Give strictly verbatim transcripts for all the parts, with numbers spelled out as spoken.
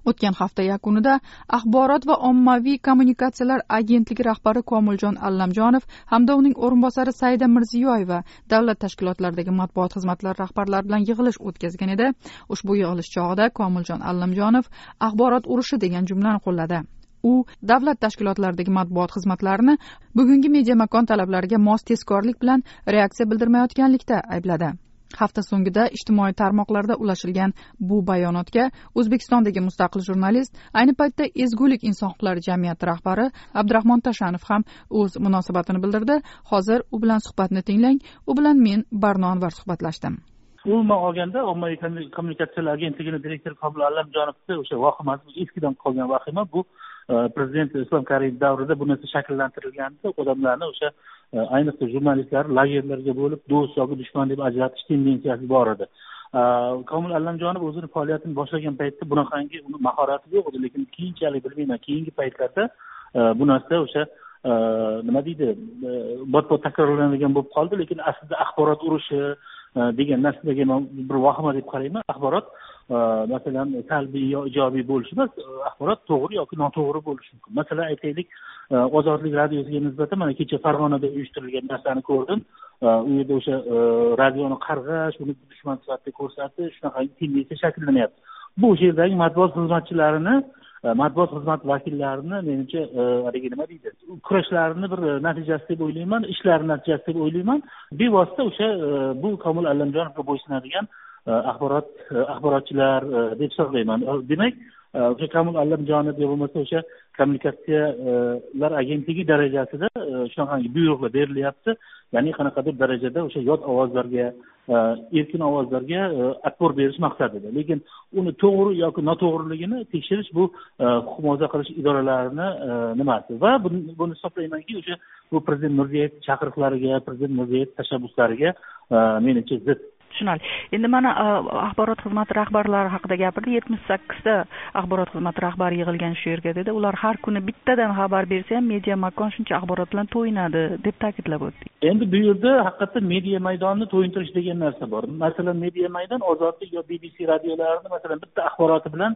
O'tgan hafta yakunida Axborot va ommaviy kommunikatsiyalar agentligi rahbari Komiljon Allamjonov hamda uning o'rinbosari Saida Mirziyoyeva davlat tashkilotlaridagi matbuot xizmatlari rahbarlari bilan yig'ilish o'tkazgan edi. Ushbu yig'ilish chog'ida Komiljon Allamjonov axborot urushi degan jumlani qo'lladi. U davlat tashkilotlaridagi matbuot xizmatlarini bugungi media makon talablariga mos tezkorlik bilan reaksiya bildirmayotganlikda aybladi. Hafta so'ngida ijtimoiy tarmoqlarda ulashilgan bu bayonotga O'zbekistondagi mustaqil jurnalist, ayni paytda Ezgulik inson huquqlari jamiyati rahbari Abdurahmon Tashanov ham o'z munosabatini bildirdi. Hozir u bilan suhbatni tinglang. U bilan men Barno Anvar suhbatlashdim. Umuman olganda ommaviy kommunikatsiyalar agentligining direktori Komil Allamjonovda o'sha vahimasi eskidan qolgan vahima bu prezident Islom Karimov davrida bu narsa shakllantirilganda odamlarni o'sha ayniqsa jurnalistlar lagerlarga bo'lib do'st yoki dushman deb ajratish tendensiyasi bor edi. Komil Allamjonov o'zini faoliyatini boshlagan paytda bunaqangi uni mahorati yo'q edi, lekin keyinchalik bilmayman, keyingi paytlarda bu narsa o'sha nima deydi, bot-bot takrorlanadigan bo'lib qoldi, lekin aslida axborot urushi degan narsaga bir vahima deb qarayman. Axborot masalan salbiy yo ijobiy bo'lishi emas, axborot to'g'ri yoki noto'g'ri bo'lishi mumkin. Masalan aytaylik, Ozodlik radiosiga nisbatan mana kecha Farg'onada uyushtirilgan narsani ko'rdim. U yerda o'sha radioni qarg'ash, uni dushman sifatida ko'rsatish, shunaqa tendensiya shakllanyapti. Bu yerdagi matbuot xizmatchilarini, matbuot xizmat vakillarini menimcha haligi nima deydi, kurashlarini bir natijasi deb o'ylayman, ishlari natijasi deb o'ylayman. Bevosita o'sha bu Komil Allamjonovga bo'ysunadigan axborot axborotchilar deb hisoblayman. Demak, o'sha Komil Allamjonov bo'lmasa o'sha kommunikatsiyalar agentligi darajasida shunaqangi buyruqlar berilyapti. Ya'ni qanaqadir darajada o'sha yot ovozlarga, erkin ovozlarga atpor berish maqsadida. Lekin uni to'g'ri yoki noto'g'riligini tekshirish bu huquq muhofaza qilish idoralarini nimasi. Va buni hisoblaymanki, o'sha bu prezident Mirziyoyev chaqiriqlariga, prezident Mirziyoyev tashabbuslariga menimcha zid. Tushunarli. Endi mana axborot xizmati rahbarlari haqida gapirdi. yetmish sakkizta axborot xizmati rahbari yig'ilgan shu yerga dedi. Ular har kuni bittadan xabar bersa ham media makon shuncha axborot bilan to'yinadi deb ta'kidlab o'tdi. Endi bu yerda haqiqatda media maydonni to'yintirish degan narsa bor. Masalan, media maydon Ozodlik yo B B C radiolarini masalan bitta axboroti bilan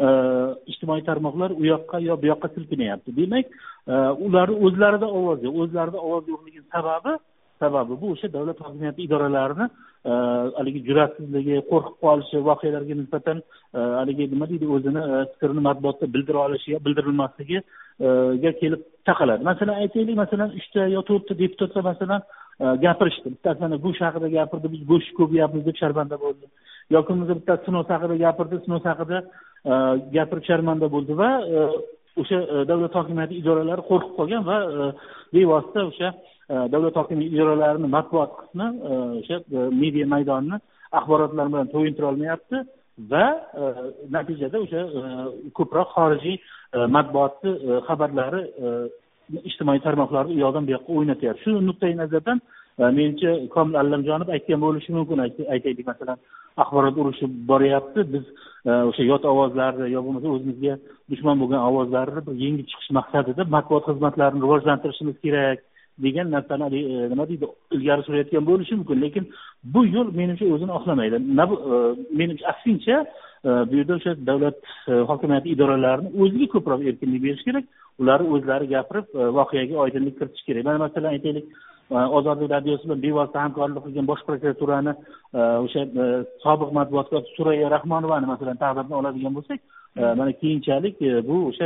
ijtimoiy tarmoqlar u yoqqa yo bu yoqqa silkinyapti. Demak, ular o'zlarida ovoz yo'q. O'zlarida ovoz yo'qligi sababi sababi bu o'sha davlat hokimiyati idoralarini haligi jur'atsizligi, qo'rqib qolishi, voqealarga nisbatan haligi nima deydi, o'zini fikrini matbuotda bildira olishi yo bildirilmasligiga kelib taqaladi. Masalan aytaylik, masalan uchta yo to'rtta deputatlar masalan gapirishdi. Bittasi mana go'sht haqida gapirdi, biz go'sht ko'p yeyapmiz deb sharmanda bo'ldi. Yoki bittasi Sinoz haqida gapirdi, Sinoz haqida gapirib sharmanda bo'ldi va o'sha davlat hokimiyati idoralari qo'rqib qolgan va bevosita o'sha davlat hokimiyati idoralarining matbuot qismi o'sha media maydonini axborotlar bilan to'yintira olmayapti va natijada o'sha ko'proq xorijiy matbuotni xabarlari ijtimoiy tarmoqlarda u yoqdan bu yoqqa o'ynatyapti. Shu nuqtai nazardan menimcha Komil Allamjonov aytgan bo'lishi mumkin. Aytaylik, masalan, axborot urushi boryapti. Biz o'sha yot ovozlarni yo bo'lmasa o'zimizga dushman bo'lgan ovozlarni yengib chiqish maqsadida matbuot xizmatlarini rivojlantirishimiz kerak degan narsani nima deydi, ilgari surayotgan bo'lishi mumkin. Lekin bu yo'l menimcha o'zini oqlamaydi. Menimcha aksincha bu yerda o'sha davlat hokimiyati idoralarini o'ziga ko'proq erkinlik berish kerak. Ular o'zlari gapirib voqeaga oydinlik kiritish kerak. Mana masalan aytaylik, Ozodlik radiosi bilan bevosita hamkorlik qilgan bosh prokuraturani o'sha sobiq matbuot kotibi Surayya Rahmonovani masalan taqdirdan oladigan bo'lsak, mana keyinchalik bu o'sha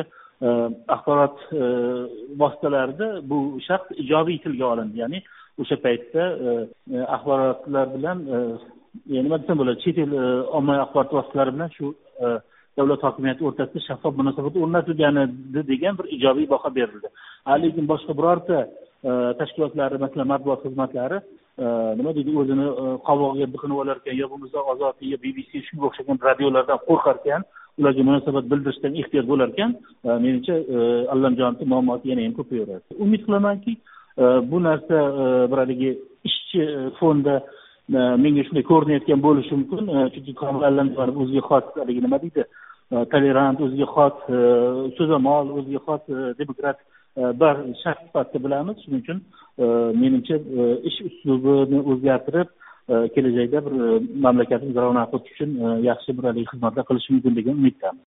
axborot vositalarida bu shaxs ijobiy tilga olindi. Ya'ni o'sha paytda axborotlar bilan nima desam bo'ladi, chet el ommaviy axborot vositalari bilan shu davlat hokimiyati o'rtasida shaffof munosabat o'rnatilgani degan bir ijobiy baho berildi. Lekin boshqa birorta tashkilotlari, masalan matbuot xizmatlari nima deydi, o'zini qovog'iga biqinib olar ekan yo bo'lmasa Ozodlik yo B B C shunga o'xshagan radiolardan qo'rqar ekan, ularga munosabat bildirishdan ehtiyot bo'lar ekan, menimcha Allamjonovning muammosi yana ham ko'payaveradi. Umid qilamanki, bu narsa bir haligi ishchi fonda menga shunday ko'rinayotgan bo'lishi mumkin. Chunki Komil Allamjonov o'ziga xos haligi nima deydi, tolerant, o'ziga xos so'zamol, o'ziga xos demokrat bir shaxs sifatida bilamiz. Shuning uchun menimcha ish uslubini o'zgartirib kelajakda bir mamlakatimiz ravnaqi uchun yaxshi bir xizmatlar qilishi mumkin degan umiddaman.